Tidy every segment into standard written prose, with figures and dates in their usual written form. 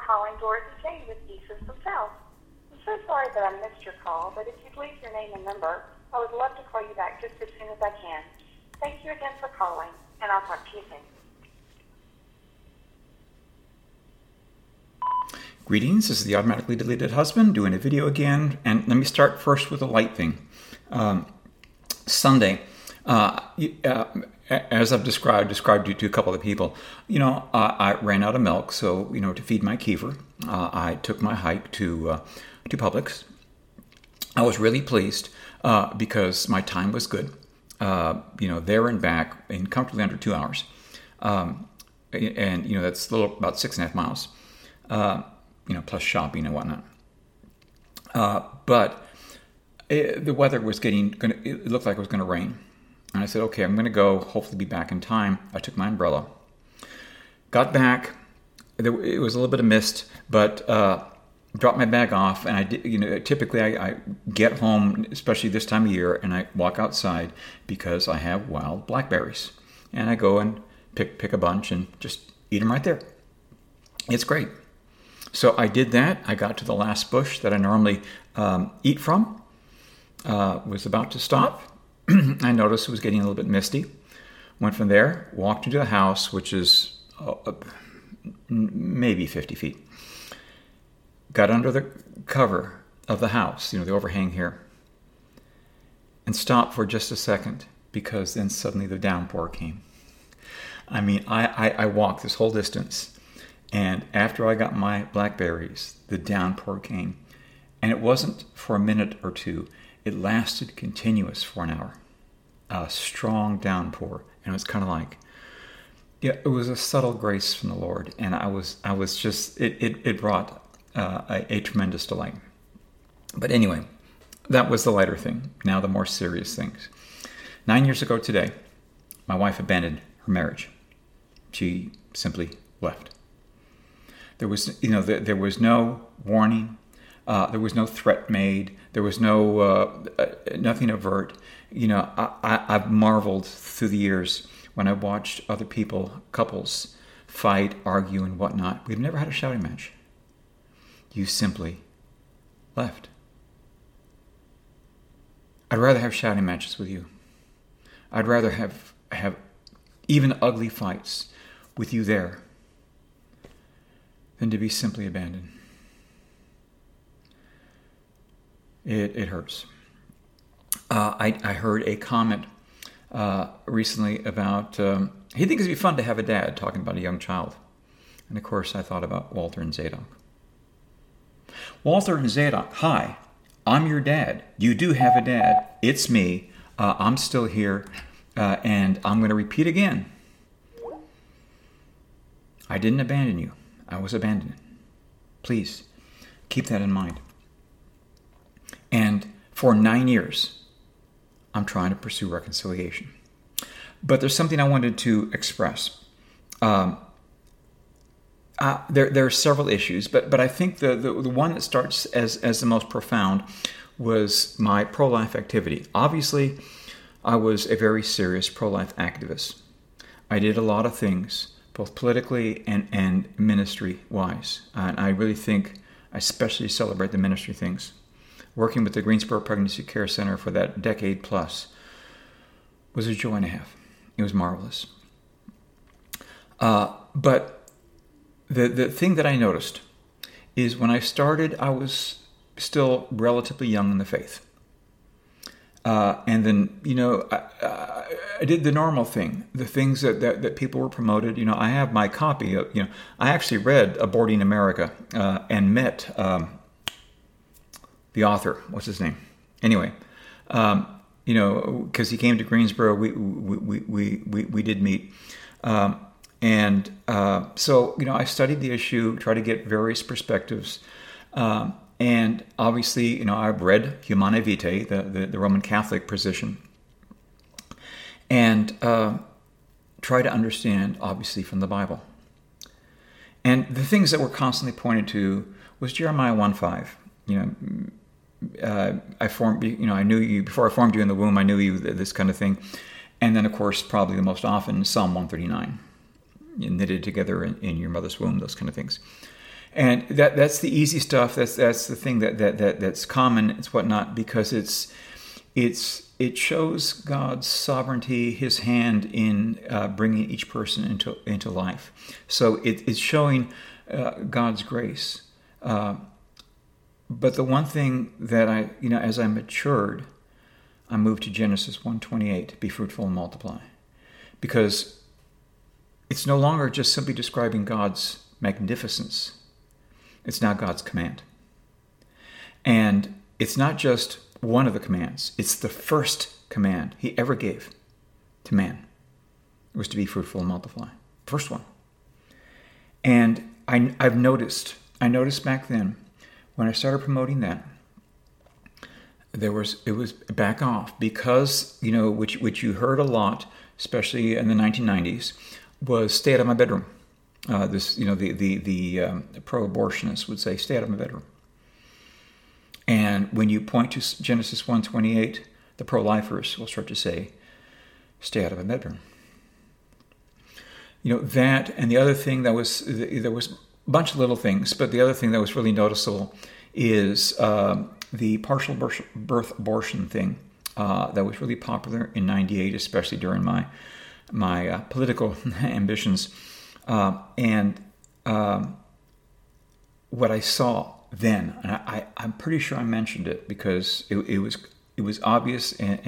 calling Dorothy Jane with E-System South. I'm so sorry that I missed your call, but if you'd leave your name and number, I would love to call you back just as soon as I can. Thank you again for calling, and I'll talk to you soon. Greetings, this is the Automatically Deleted Husband doing a video again, and let me start first with a light thing. Sunday, as I've described you to a couple of people, I ran out of milk, so, to feed my Kiefer, I took my hike to Publix. I was really pleased because my time was good, there and back in comfortably under 2 hours. And that's a little, about 6.5 miles, plus shopping and whatnot. But the weather was it looked like it was going to rain. And I said, okay, I'm going to go, hopefully be back in time. I took my umbrella. Got back. It was a little bit of mist, but dropped my bag off. And I did, typically I get home, especially this time of year, and I walk outside because I have wild blackberries. And I go and pick a bunch and just eat them right there. It's great. So I did that. I got to the last bush that I normally eat from. Was about to stop. I noticed it was getting a little bit misty. Went from there, walked into the house, which is maybe 50 feet. Got under the cover of the house, the overhang here, and stopped for just a second because then suddenly the downpour came. I mean, I walked this whole distance, and after I got my blackberries, the downpour came. And it wasn't for a minute or two. It lasted continuous for an hour. A strong downpour. And it was kind of like, it was a subtle grace from the Lord. And I was just, it brought a tremendous delight. But anyway, that was the lighter thing. Now the more serious things. 9 years ago today, my wife abandoned her marriage. She simply left. There was, there was no warning. There was no threat made. There was no nothing overt. I've marveled through the years when I watched other couples fight, argue, and whatnot. We've never had a shouting match. You simply left. I'd rather have shouting matches with you. I'd rather have even ugly fights with you there than to be simply abandoned. It hurts. I heard a comment recently about he thinks it'd be fun to have a dad talking about a young child. And of course I thought about Walter and Zadok. Walter and Zadok, hi, I'm your dad. You do have a dad. It's me. I'm still here. And I'm going to repeat again. I didn't abandon you. I was abandoned. Please keep that in mind. And for 9 years, I'm trying to pursue reconciliation. But there's something I wanted to express. There are several issues, but I think the one that starts as the most profound was my pro-life activity. Obviously, I was a very serious pro-life activist. I did a lot of things, both politically and ministry-wise. And I really think I especially celebrate the ministry things. Working with the Greensboro Pregnancy Care Center for that decade plus was a joy and a half. It was marvelous. But the thing that I noticed is when I started, I was still relatively young in the faith. And then, I did the normal thing, the things that people were promoted. I have my copy of, I actually read Aborting America and met the author. What's his name? Anyway, because he came to Greensboro, we did meet. So, I studied the issue, tried to get various perspectives. And obviously, I've read Humanae Vitae, the Roman Catholic position, and try to understand, obviously, from the Bible. And the things that were constantly pointed to was Jeremiah 1:5. I formed, I knew you before I formed you in the womb. I knew you, this kind of thing. And then, of course, probably the most often, Psalm 139, knitted together in your mother's womb, those kind of things. And that's the easy stuff. That's the thing that's common. It's whatnot, because it shows God's sovereignty, His hand in bringing each person into life. So it's showing God's grace. But the one thing that as I matured, I moved to Genesis 1:28, be fruitful and multiply, because it's no longer just simply describing God's magnificence. It's now God's command. And it's not just one of the commands. It's the first command He ever gave to man. It was to be fruitful and multiply. First one. And I noticed back then, when I started promoting that, it was back off, because, which you heard a lot, especially in the 1990s, was stay out of my bedroom. The pro-abortionists would say, stay out of my bedroom. And when you point to Genesis 1:28, the pro-lifers will start to say, stay out of my bedroom. That, and the other thing there was a bunch of little things, but the other thing that was really noticeable is the partial birth abortion thing that was really popular in '98, especially during my political ambitions. And what I saw then, and I'm pretty sure I mentioned it because it was obvious,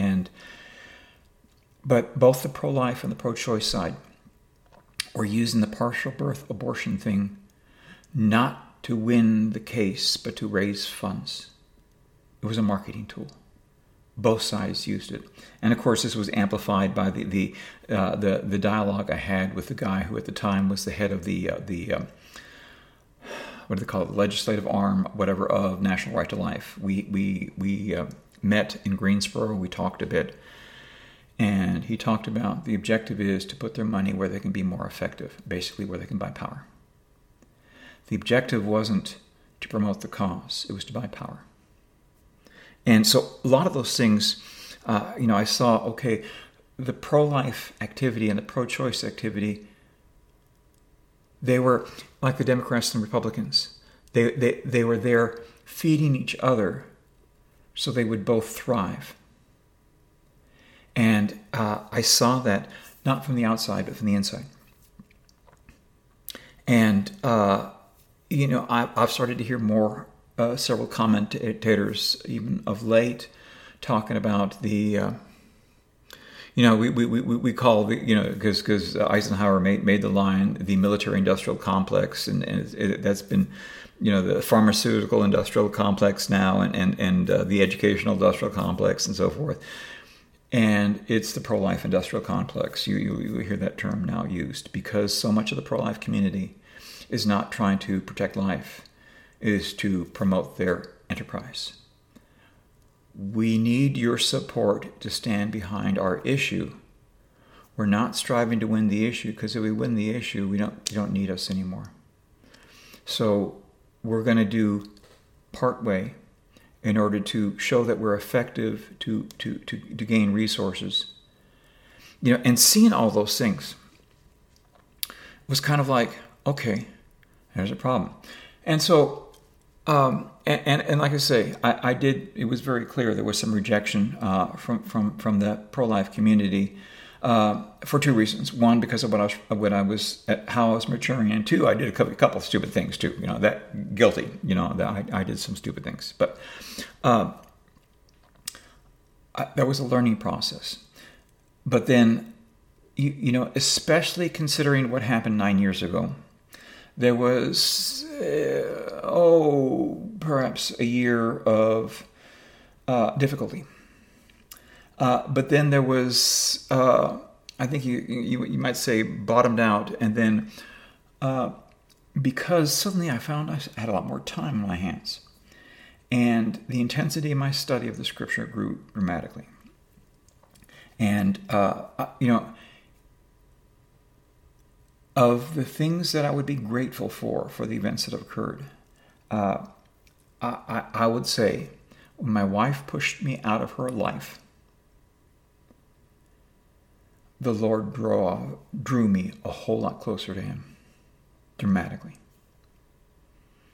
but both the pro-life and the pro-choice side were using the partial birth abortion thing not to win the case, but to raise funds. It was a marketing tool. Both sides used it, and of course, this was amplified by the dialogue I had with the guy who at the time was the head of the what do they call it, legislative arm, whatever, of National Right to Life. We met in Greensboro. We talked a bit, and he talked about the objective is to put their money where they can be more effective, basically where they can buy power. The objective wasn't to promote the cause; it was to buy power. And so a lot of those things, I saw, okay, the pro-life activity and the pro-choice activity, they were like the Democrats and Republicans. They were there feeding each other so they would both thrive. And I saw that not from the outside, but from the inside. And, I've started to hear more several commentators, even of late, talking about the, we call the, because Eisenhower made the line, the military-industrial complex, and that's been, the pharmaceutical-industrial complex now, and the educational-industrial complex, and so forth. And it's the pro-life industrial complex. You hear that term now used, because so much of the pro-life community is not trying to protect life, is to promote their enterprise. We need your support to stand behind our issue. We're not striving to win the issue, because if we win the issue, you don't need us anymore. So we're going to do part way in order to show that we're effective to gain resources. And seeing all those things was kind of like, okay, there's a problem. And so and like I say, I did. It was very clear there was some rejection from the pro-life community for two reasons. One, because of how I was maturing, and two, I did a couple of stupid things too. That guilty. That I did some stupid things, but that was a learning process. But then, especially considering what happened 9 years ago. There was, perhaps a year of difficulty. But then there was, I think you might say, bottomed out. And then because suddenly I found I had a lot more time on my hands. And the intensity of my study of the Scripture grew dramatically. And, of the things that I would be grateful for the events that have occurred, I would say when my wife pushed me out of her life, the Lord drew me a whole lot closer to Him, dramatically.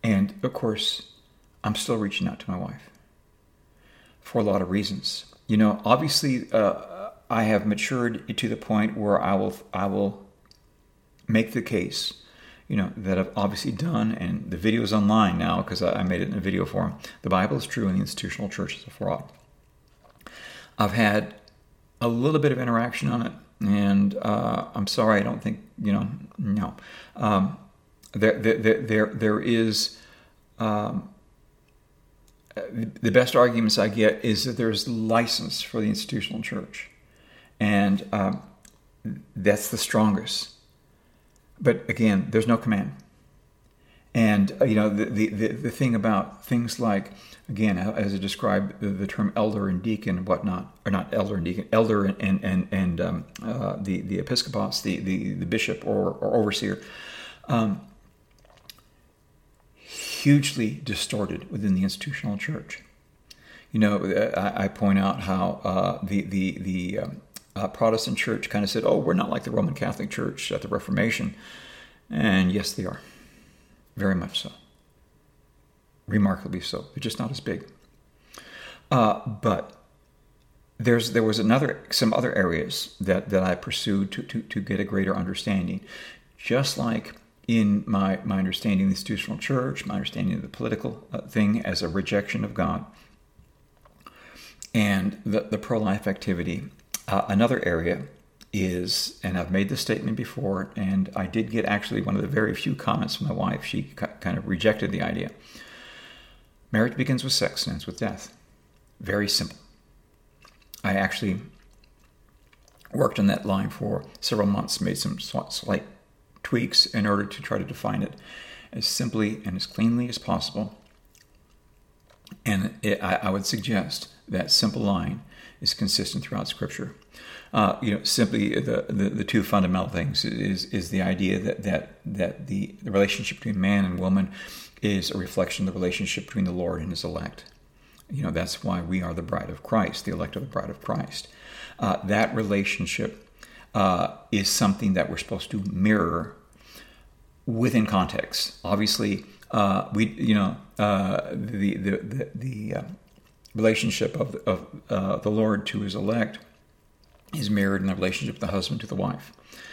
And of course, I'm still reaching out to my wife for a lot of reasons. Obviously, I have matured to the point where I will make the case, that I've obviously done, and the video is online now because I made it in a video form. The Bible is true and the institutional church is a fraud. I've had a little bit of interaction on it, and I'm sorry, I don't think, no. There is, the best arguments I get is that there's license for the institutional church, and that's the strongest. But again, there's no command. And the thing about things like, again, as I described the term elder and deacon and whatnot, or not elder and deacon, elder and the episcopos, the bishop or overseer, hugely distorted within the institutional church. I point out how the Protestant church kind of said, "Oh, we're not like the Roman Catholic Church at the Reformation," and yes, they are. Very much so. Remarkably so. They're just not as big. But there was some other areas that I pursued to get a greater understanding. Just like in my understanding of the institutional church, my understanding of the political thing as a rejection of God, and the pro-life activity. Another area is, and I've made this statement before, and I did get actually one of the very few comments from my wife. She kind of rejected the idea. Marriage begins with sex and ends with death. Very simple. I actually worked on that line for several months, made some slight tweaks in order to try to define it as simply and as cleanly as possible. And I would suggest that simple line is consistent throughout Scripture. Simply the two fundamental things is the idea that the relationship between man and woman is a reflection of the relationship between the Lord and His elect. That's why we are the bride of Christ, the elect of the bride of Christ. That relationship is something that we're supposed to mirror within context. Obviously, the relationship of the Lord to His elect is mirrored in the relationship of the husband to the wife.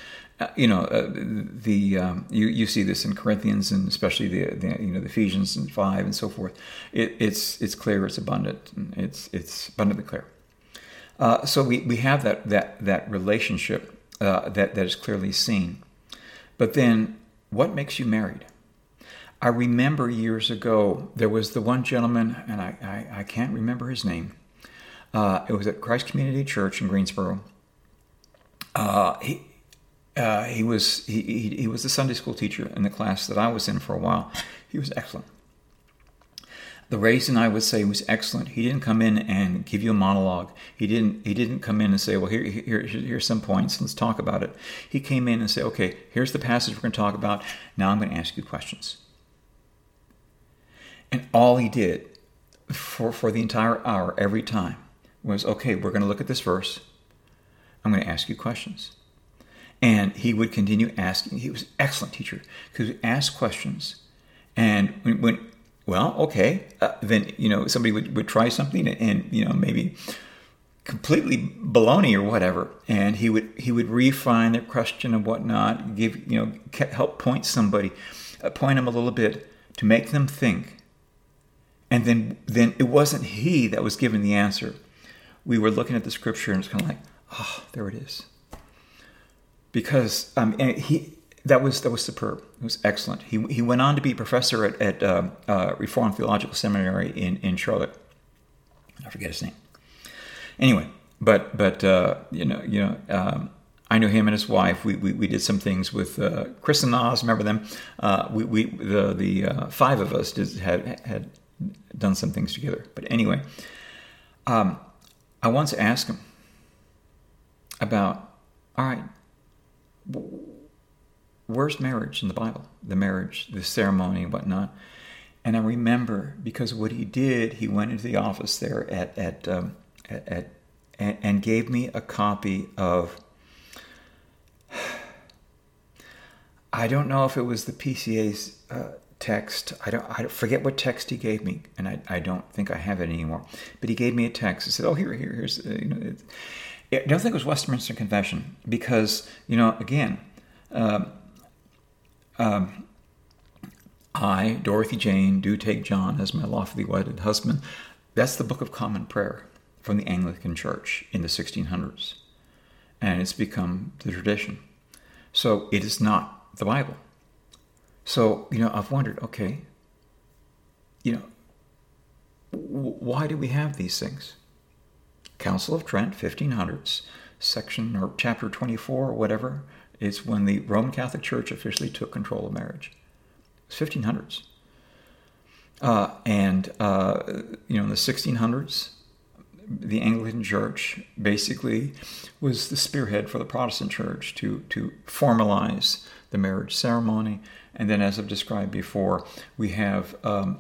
You see this in Corinthians, and especially the Ephesians and 5 and so forth. It's clear, it's abundant, it's abundantly clear. So we have that relationship that is clearly seen. But then, what makes you married? I remember years ago there was the one gentleman, and I can't remember his name. It was at Christ Community Church in Greensboro. He was the Sunday school teacher in the class that I was in for a while. He was excellent. The reason I would say he was excellent, he didn't come in and give you a monologue. He didn't come in and say, well, here's some points, let's talk about it. He came in and said, okay, here's the passage we're going to talk about. Now I'm going to ask you questions. And all he did for the entire hour, every time, was, okay, we're going to look at this verse. I'm going to ask you questions. And he would continue asking. He was an excellent teacher because he asked questions. And when then, somebody would try something and maybe completely baloney or whatever. And he would refine their question and whatnot, help point somebody, point them a little bit to make them think. And then it wasn't he that was giving the answer. We were looking at the Scripture and it's kind of like, oh, there it is. Because that was superb. It was excellent. He went on to be professor at Reformed Theological Seminary in Charlotte. I forget his name. Anyway, but I knew him and his wife. We did some things with Chris and Oz. Remember them? The five of us had done some things together. But anyway, I once asked him about, all right, where's marriage in the Bible? The marriage, the ceremony and whatnot. And I remember, because what he did, he went into the office there and gave me a copy of, I don't know if it was the PCA's text. I don't forget what text he gave me, and I don't think I have it anymore. But he gave me a text. He said, "Oh, here's I don't think it was Westminster Confession because again, I, Dorothy Jane, do take John as my lawfully wedded husband." That's the Book of Common Prayer from the Anglican Church in the 1600s, and it's become the tradition. So it is not the Bible. So, I've wondered, okay, why do we have these things? Council of Trent, 1500s, section or chapter 24 or whatever, is when the Roman Catholic Church officially took control of marriage. It's 1500s. In the 1600s, the Anglican Church basically was the spearhead for the Protestant Church to formalize the marriage ceremony. And then, as I've described before, we have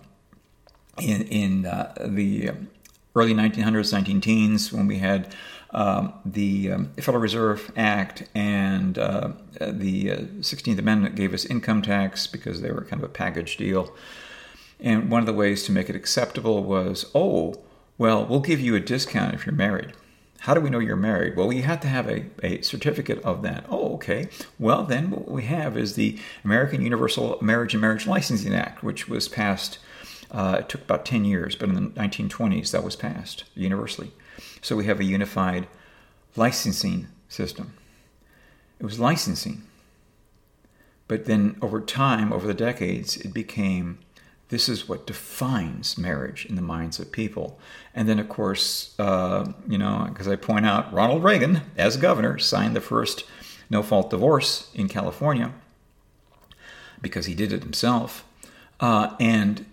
in the early 1900s, 19-teens, when we had the Federal Reserve Act and the 16th Amendment gave us income tax because they were kind of a package deal. And one of the ways to make it acceptable was, we'll give you a discount if you're married. How do we know you're married? Well, you have to have a certificate of that. Okay. Well, then what we have is the American Universal Marriage and Marriage Licensing Act, which was passed, it took about 10 years, but in the 1920s that was passed universally. So we have a unified licensing system. It was licensing. But then over time, over the decades, it became, this is what defines marriage in the minds of people. And then, of course, because I point out, Ronald Reagan, as governor, signed the first no-fault divorce in California because he did it himself. And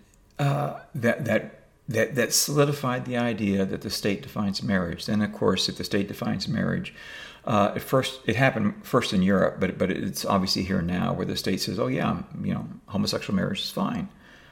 that solidified the idea that the state defines marriage. Then, of course, if the state defines marriage, it happened first in Europe, but it's obviously here now where the state says, homosexual marriage is fine.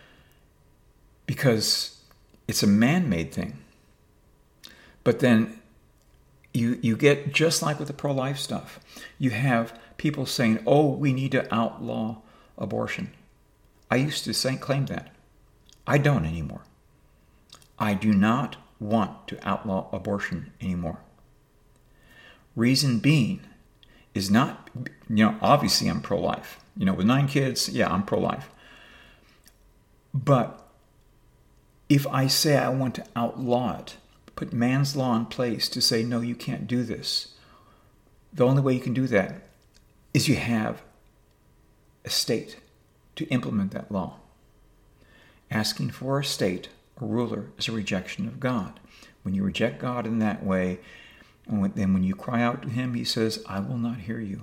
Because it's a man-made thing. But then you get, just like with the pro-life stuff, you have people saying, we need to outlaw abortion. I used to claim that. I don't anymore. I do not want to outlaw abortion anymore. Reason being is not, obviously I'm pro-life. With 9 kids, I'm pro-life. But if I say I want to outlaw it, put man's law in place to say, no, you can't do this, the only way you can do that is you have a state to implement that law. Asking for a state, a ruler, is a rejection of God. When you reject God in that way, and then when you cry out to him, he says, I will not hear you.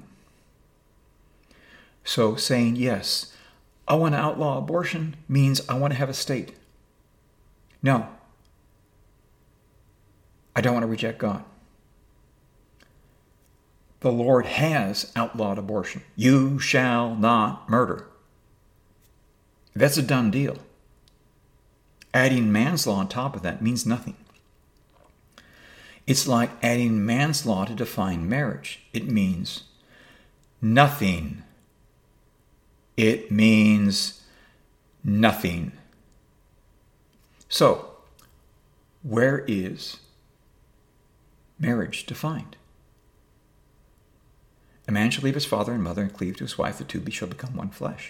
So saying, yes, I want to outlaw abortion means I want to have a state. No, I don't want to reject God. The Lord has outlawed abortion. You shall not murder. That's a done deal. Adding man's law on top of that means nothing. It's like adding man's law to define marriage. It means nothing. It means nothing. So, where is marriage defined? A man shall leave his father and mother and cleave to his wife, the two shall become one flesh.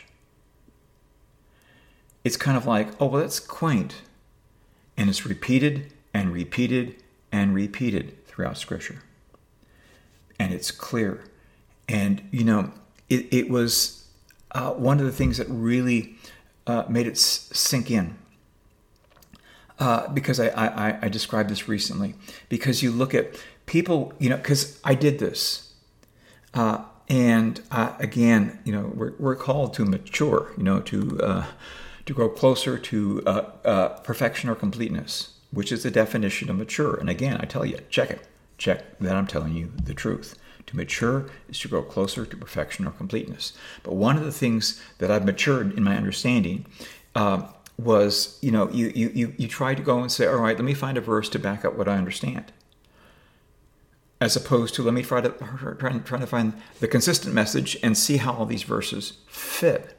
It's kind of like, that's quaint. And it's repeated and repeated and repeated throughout Scripture. And it's clear. And, it was one of the things that really made it sink in. Because I described this recently. Because you look at people, because I did this. And again, we're called to mature, to grow closer to perfection or completeness, which is the definition of mature. And again, I tell you, check that I'm telling you the truth. To mature is to grow closer to perfection or completeness. But one of the things that I've matured in my understanding was, you try to go and say, all right, let me find a verse to back up what I understand. As opposed to, let me try to find the consistent message and see how all these verses fit.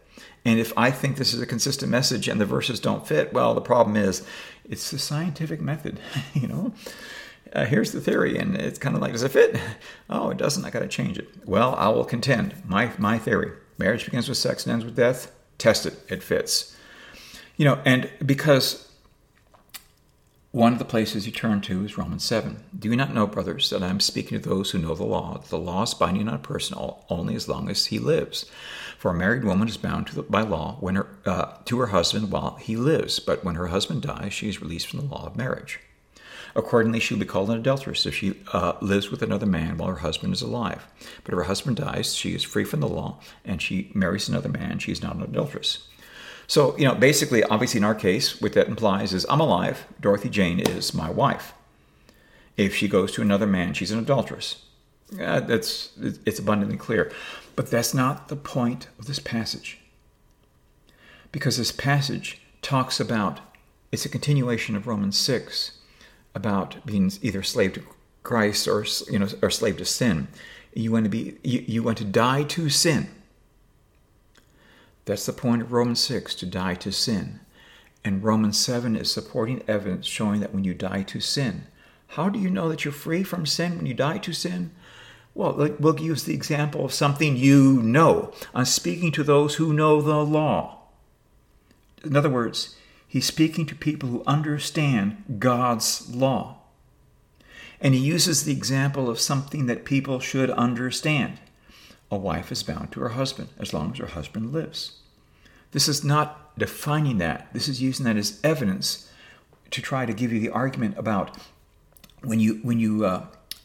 And if I think this is a consistent message and the verses don't fit, well, the problem is it's the scientific method, here's the theory, and it's kind of like, does it fit? Oh, it doesn't. I got to change it. Well, I will contend. My theory: marriage begins with sex and ends with death. Test it. It fits. And because one of the places you turn to is Romans 7. Do you not know, brothers, that I am speaking to those who know the law? The law is binding on a person only as long as he lives. For a married woman is bound by law to her husband while he lives, but when her husband dies, she is released from the law of marriage. Accordingly, she will be called an adulteress if she lives with another man while her husband is alive. But if her husband dies, she is free from the law, and she marries another man, she is not an adulteress. So, basically, obviously in our case, what that implies is I'm alive, Dorothy Jane is my wife. If she goes to another man, she's an adulteress. It's abundantly clear. But that's not the point of this passage. Because this passage talks about, it's a continuation of Romans 6, about being either slave to Christ or slave to sin. You want to die to sin. That's the point of Romans 6, to die to sin. And Romans 7 is supporting evidence showing that when you die to sin, how do you know that you're free from sin when you die to sin? Well, we'll use the example of something you know. I'm speaking to those who know the law. In other words, he's speaking to people who understand God's law. And he uses the example of something that people should understand. A wife is bound to her husband as long as her husband lives. This is not defining that. This is using that as evidence to try to give you the argument about when you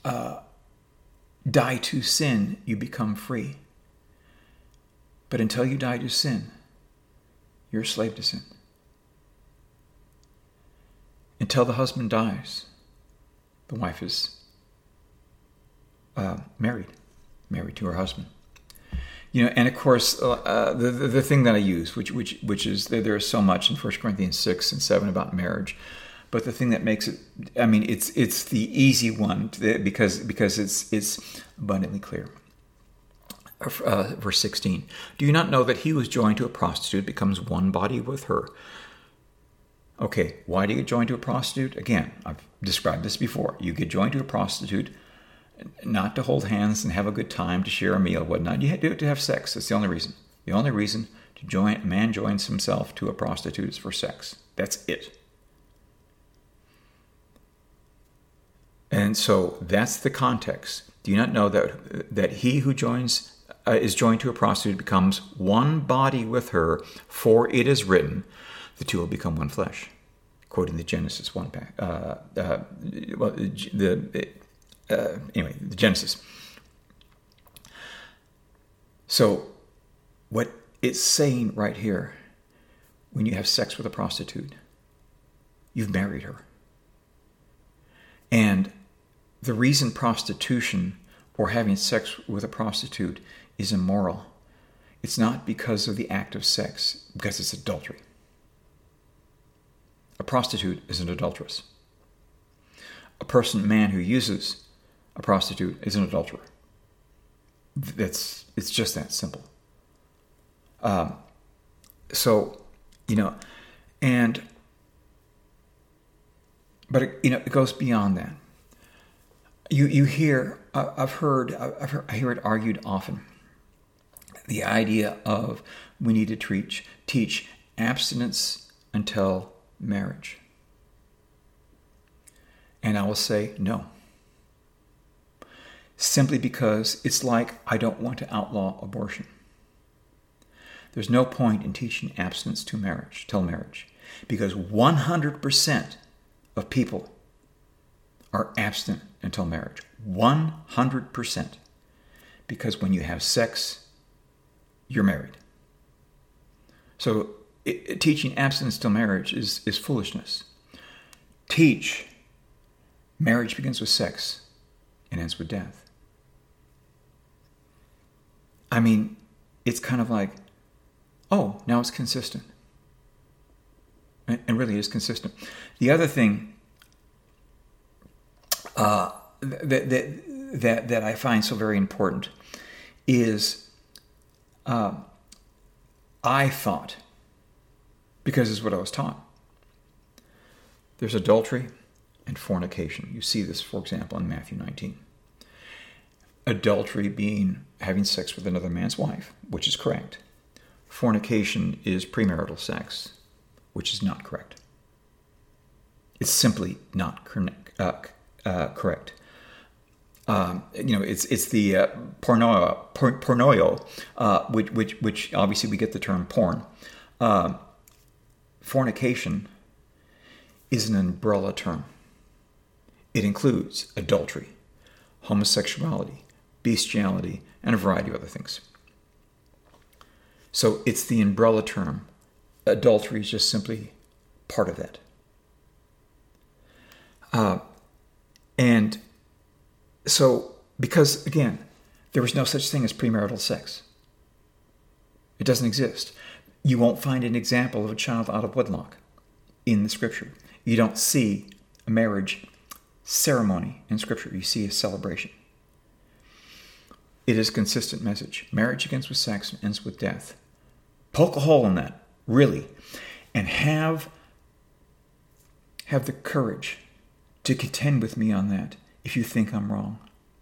die to sin, you become free. But until you die to sin, you're a slave to sin. Until the husband dies, the wife is married to her husband. And of course, the thing that I use, which is there is so much in 1 Corinthians 6 and 7 about marriage, but the thing that makes it, it's the easy one because it's abundantly clear. Verse 16, do you not know that he who is joined to a prostitute becomes one body with her? Okay, why do you get joined to a prostitute? Again, I've described this before. You get joined to a prostitute not to hold hands and have a good time, to share a meal, whatnot. You do it to have sex. That's the only reason. The only reason a man joins himself to a prostitute is for sex. That's it. And so that's the context. Do you not know that he who is joined to a prostitute becomes one body with her? For it is written, the two will become one flesh. Quoting the Genesis 1 the Genesis. So what it's saying right here, when you have sex with a prostitute, you've married her. And the reason prostitution or having sex with a prostitute is immoral, it's not because of the act of sex, because it's adultery. A prostitute is an adulteress. A man who uses a prostitute is an adulterer. It's just that simple. But it goes beyond that. You hear, I hear it argued often. The idea of we need to teach abstinence until marriage. And I will say no. Simply because it's like I don't want to outlaw abortion. There's no point in teaching abstinence till marriage, because 100% of people are abstinent until marriage. 100%. Because when you have sex, you're married. So teaching abstinence till marriage is foolishness. Teach marriage begins with sex and ends with death. It's kind of like, oh, now it's consistent. And really is consistent. The other thing that I find so very important is I thought, because it's what I was taught. There's adultery and fornication. You see this, for example, in Matthew 19. Adultery being having sex with another man's wife, which is correct. Fornication is premarital sex, which is not correct. It's simply not correct. It's the pornoio, which obviously we get the term porn. Fornication is an umbrella term. It includes adultery, homosexuality, bestiality, and a variety of other things. So it's the umbrella term. Adultery is just simply part of that. And so, because, again, there was no such thing as premarital sex. It doesn't exist. You won't find an example of a child out of wedlock in the Scripture. You don't see a marriage ceremony in Scripture. You see a celebration. It is a consistent message. Marriage begins with sex and ends with death. Poke a hole in that, really, and have the courage to contend with me on that if you think I'm wrong.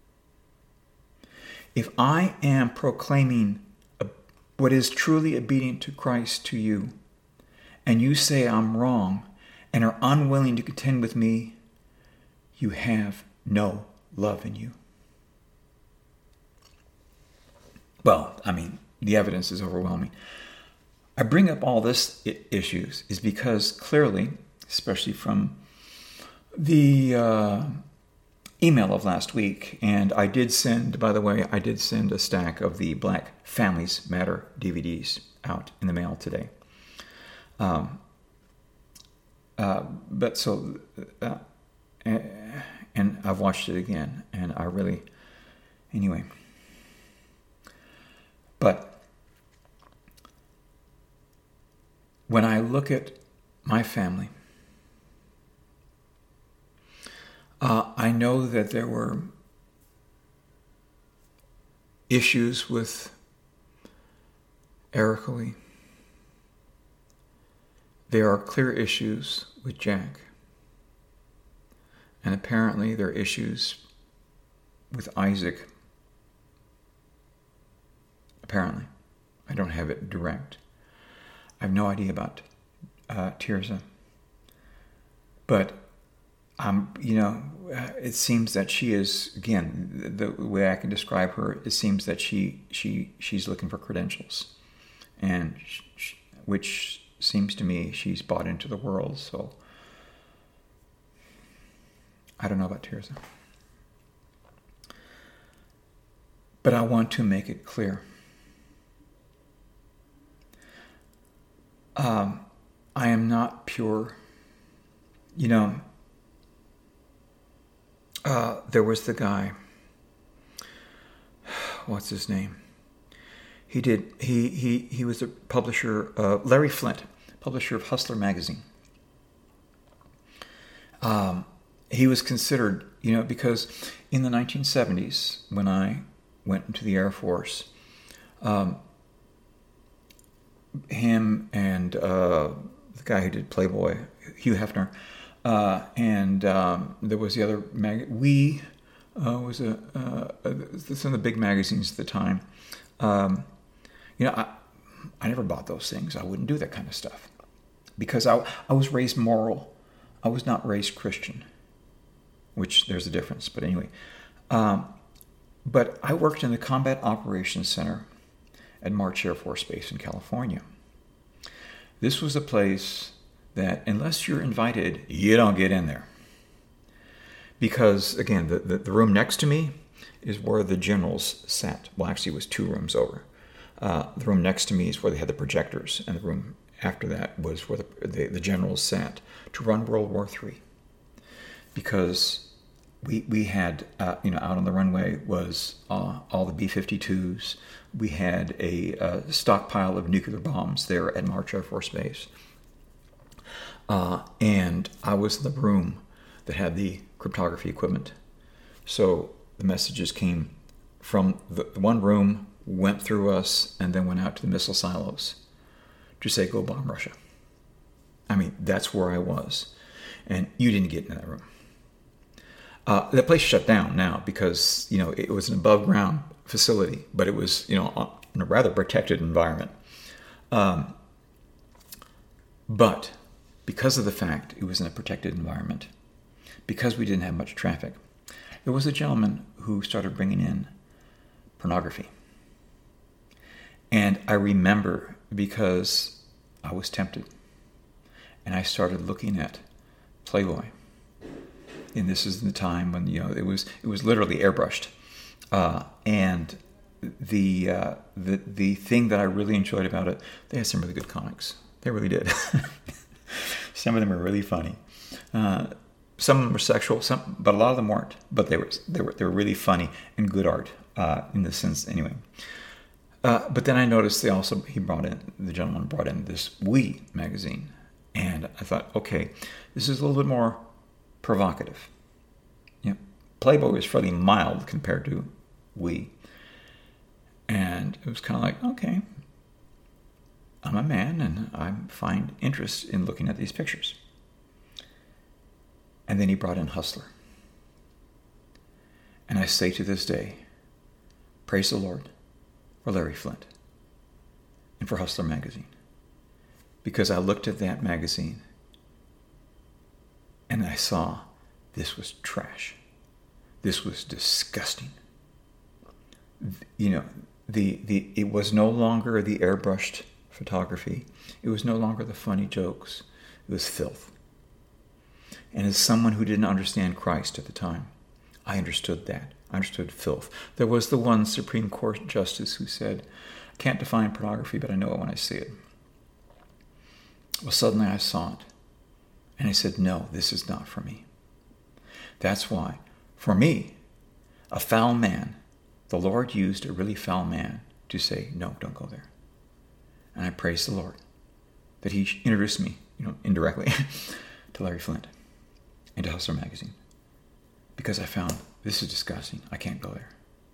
If I am proclaiming what is truly obedient to Christ to you, and you say I'm wrong and are unwilling to contend with me, you have no love in you. Well, the evidence is overwhelming. I bring up all this issues is because clearly, especially from the email of last week, and I did send a stack of the Black Families Matter DVDs out in the mail today. And I've watched it again, and anyway. But when I look at my family, I know that there were issues with Erica Lee. There are clear issues with Jack. And apparently there are issues with Isaac. Apparently. I don't have it direct. I have no idea about Tirza. But it seems that she is, again, the way I can describe her, it seems that she's looking for credentials, and which seems to me she's bought into the world. So I don't know about Tirza, but I want to make it clear. I am not pure. There was the guy, what's his name? He was the publisher, Larry Flint, publisher of Hustler magazine. He was considered, because in the 1970s, when I went into the Air Force, him and the guy who did Playboy, Hugh Hefner, and there was the other was some of the big magazines at the time. I never bought those things. I wouldn't do that kind of stuff because I was raised moral. I was not raised Christian, which there's a difference. But anyway, but I worked in the Combat Operations Center at March Air Force Base in California. This was a place that unless you're invited, you don't get in there. Because, again, the room next to me is where the generals sat. Well, actually, it was 2 rooms over. The room next to me is where they had the projectors, and the room after that was where the generals sat to run World War III. Because we had, out on the runway was all the B-52s. We had a stockpile of nuclear bombs there at March Air Force Base. And I was in the room that had the cryptography equipment. So the messages came from the one room, went through us, and then went out to the missile silos. to say, go bomb Russia. I mean, that's where I was. And you didn't get in that room. That place shut down now because, it was an above ground facility, but it was, in a rather protected environment. But because of the fact it was in a protected environment, because we didn't have much traffic, there was a gentleman who started bringing in pornography. And I remember because I was tempted. And I started looking at Playboy. And this is the time when, it was literally airbrushed. And the thing that I really enjoyed about it, they had some really good comics. They really did. Some of them were really funny. Some of them were sexual, but a lot of them weren't. But they were really funny and good art in the sense anyway. But then I noticed the gentleman brought in this Oui magazine, and I thought, okay, this is a little bit more provocative. Playboy was fairly mild compared to Oui, and it was kind of like, okay, I'm a man and I find interest in looking at these pictures. And then he brought in Hustler. And I say to this day, praise the Lord for Larry Flynt and for Hustler magazine. Because I looked at that magazine and I saw this was trash. This was disgusting. It was no longer the airbrushed photography. It was no longer the funny jokes. It was filth. And as someone who didn't understand Christ at the time, I understood that. I understood filth. There was the one Supreme Court justice who said, I can't define pornography, but I know it when I see it. Well, suddenly I saw it. And I said, no, this is not for me. That's why, for me, a foul man, the Lord used a really foul man to say, no, don't go there. And I praise the Lord that he introduced me, indirectly to Larry Flynt and to Hustler magazine. Because I found this is disgusting. I can't go there.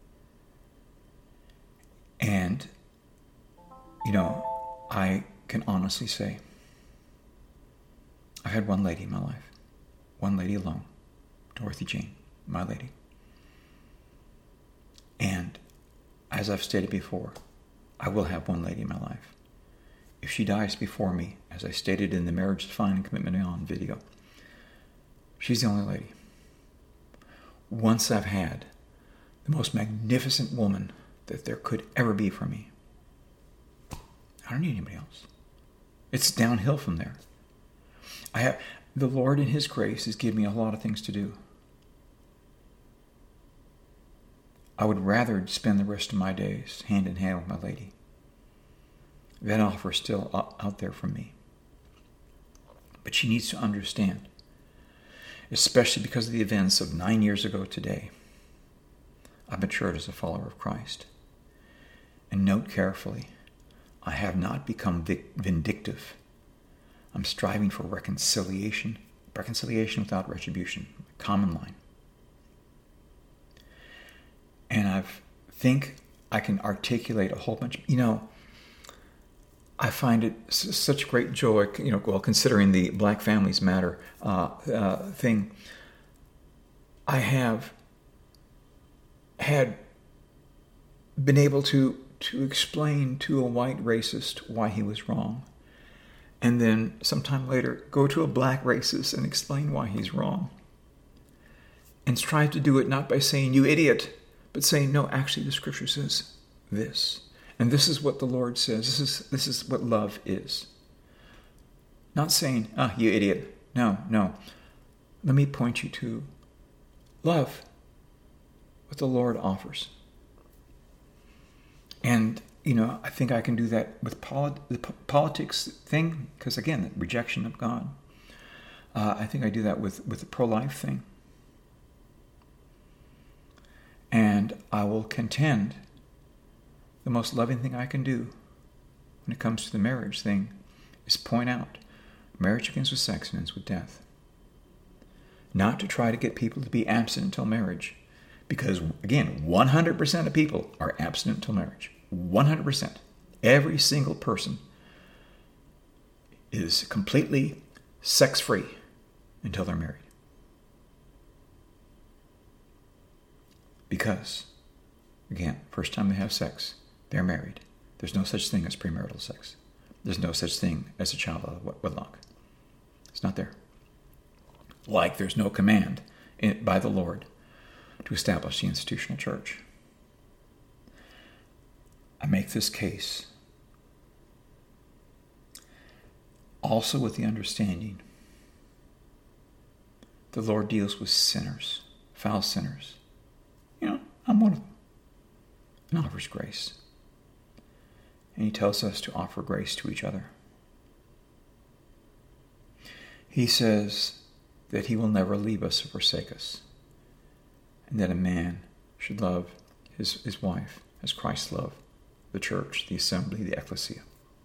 And, I can honestly say, I've had one lady in my life. One lady alone. Dorothy Jane, my lady. And as I've stated before, I will have one lady in my life. If she dies before me, as I stated in the Marriage Defined Commitment On video, she's the only lady. Once I've had the most magnificent woman that there could ever be for me, I don't need anybody else. It's downhill from there. The Lord in His grace has given me a lot of things to do. I would rather spend the rest of my days hand in hand with my lady. That offer is still out there for me. But she needs to understand, especially because of the events of 9 years ago today, I've matured as a follower of Christ. And note carefully, I have not become vindictive. I'm striving for reconciliation without retribution, common line. And I think I can articulate a whole bunch. I find it such great joy, considering the Black Families Matter thing. I have had been able to explain to a white racist why he was wrong. And then sometime later, go to a black racist and explain why he's wrong. And strive to do it not by saying, you idiot, but saying, no, actually the scripture says this. And this is what the Lord says. This is what love is. Not saying, you idiot. No. Let me point you to love, what the Lord offers. And, I think I can do that with the politics thing, because again, the rejection of God. I think I do that with the pro-life thing. And I will contend the most loving thing I can do when it comes to the marriage thing is point out marriage begins with sex and ends with death. Not to try to get people to be abstinent until marriage. Because, again, 100% of people are abstinent until marriage. 100%. Every single person is completely sex-free until they're married. Because, again, first time they have sex, they're married. There's no such thing as premarital sex. There's no such thing as a child out of wedlock. It's not there. Like there's no command by the Lord to establish the institutional church. I make this case also with the understanding the Lord deals with sinners, foul sinners. I'm one of them. And offers grace. And he tells us to offer grace to each other. He says that he will never leave us or forsake us. And that a man should love his wife as Christ loved the church, the assembly, the ecclesia.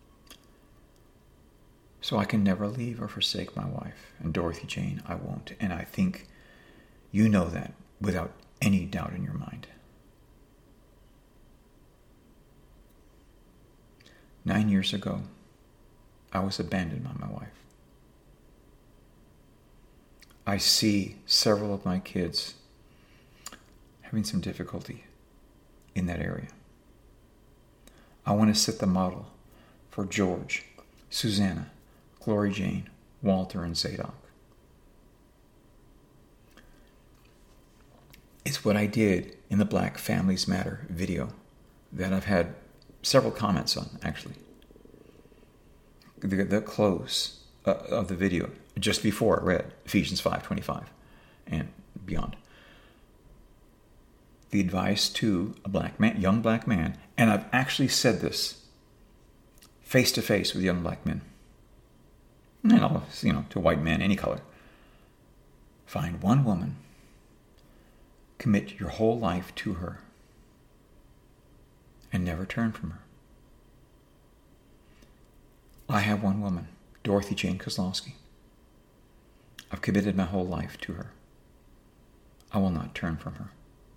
So I can never leave or forsake my wife. And Dorothy Jane, I won't. And I think you know that without any doubt in your mind. 9 years ago, I was abandoned by my wife. I see several of my kids having some difficulty in that area. I want to set the model for George, Susanna, Glory Jane, Walter, and Zadok. It's what I did in the Black Families Matter video that I've had several comments on, actually. The close of the video, just before I read Ephesians 5:25 and beyond. The advice to a black man, young black man, and I've actually said this face to face with young black men, and to white men, any color. Find one woman, commit your whole life to her, and never turn from her. I have one woman, Dorothy Jane Kozlowski. I've committed my whole life to her. I will not turn from her.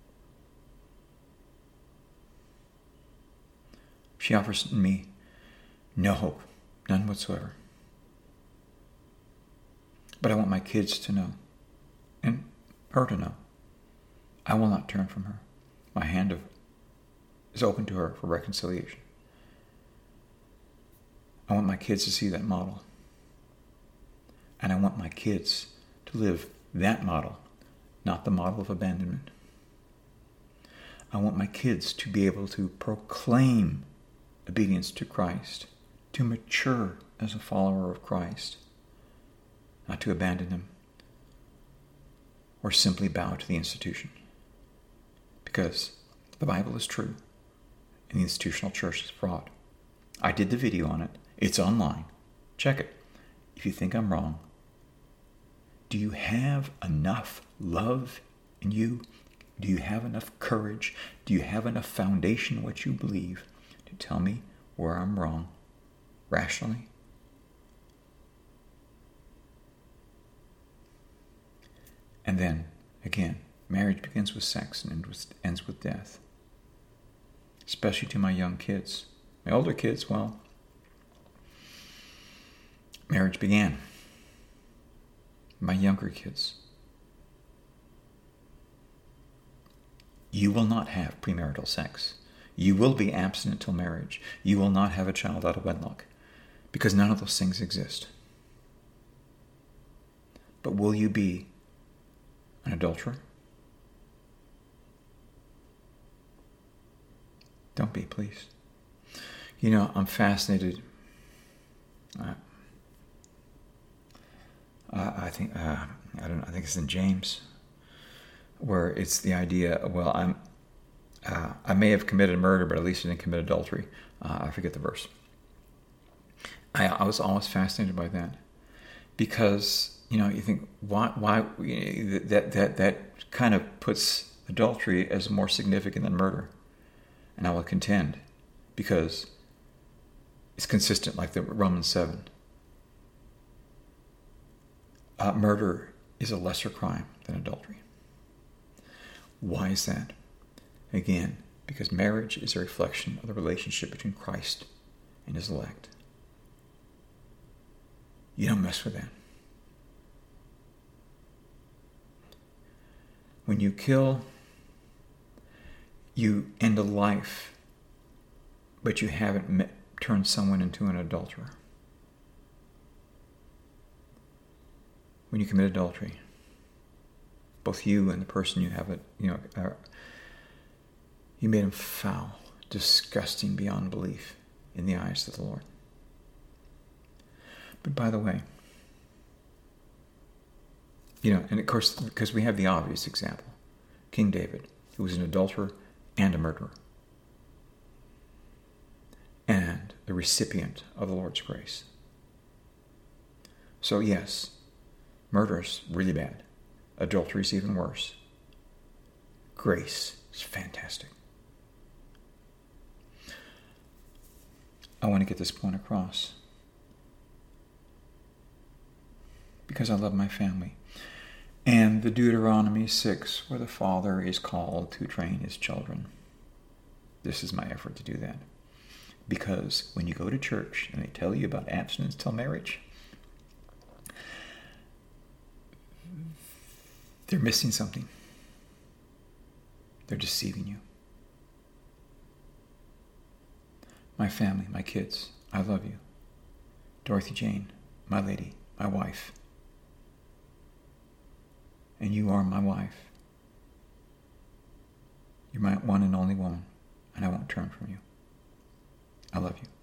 She offers me no hope, none whatsoever. But I want my kids to know, and her to know, I will not turn from her. My hand is open to her for reconciliation. I want my kids to see that model. And I want my kids to live that model, not the model of abandonment. I want my kids to be able to proclaim obedience to Christ, to mature as a follower of Christ, not to abandon them or simply bow to the institution. Because the Bible is true and the institutional church is fraud. I did the video on it. It's online. Check it. If you think I'm wrong, do you have enough love in you? Do you have enough courage? Do you have enough foundation in what you believe to tell me where I'm wrong rationally? And then, again, marriage begins with sex and ends with death. Especially to my young kids. My older kids, well, marriage began. My younger kids. You will not have premarital sex. You will be abstinent until marriage. You will not have a child out of wedlock. Because none of those things exist. But will you be an adulterer? Don't be, please. I'm fascinated. I think I think it's in James, where it's the idea. Well, I may have committed murder, but at least I didn't commit adultery. I forget the verse. I was always fascinated by that, because you think why that kind of puts adultery as more significant than murder, and I will contend, because it's consistent, like the Romans 7. Murder is a lesser crime than adultery. Why is that? Again, because marriage is a reflection of the relationship between Christ and his elect. You don't mess with that. When you kill, you end a life, but you haven't turned someone into an adulterer. When you commit adultery, both you and the person you have you made him foul, disgusting beyond belief in the eyes of the Lord. But by the way, and of course, because we have the obvious example, King David, who was an adulterer and a murderer, and the recipient of the Lord's grace. So yes, murder is really bad. Adultery is even worse. Grace is fantastic. I want to get this point across because I love my family. And the Deuteronomy 6, where the father is called to train his children. This is my effort to do that. Because when you go to church and they tell you about abstinence till marriage, they're missing something. They're deceiving you. My family, my kids, I love you. Dorothy Jane, my lady, my wife. And you are my wife. You're my one and only woman, and I won't turn from you. I love you.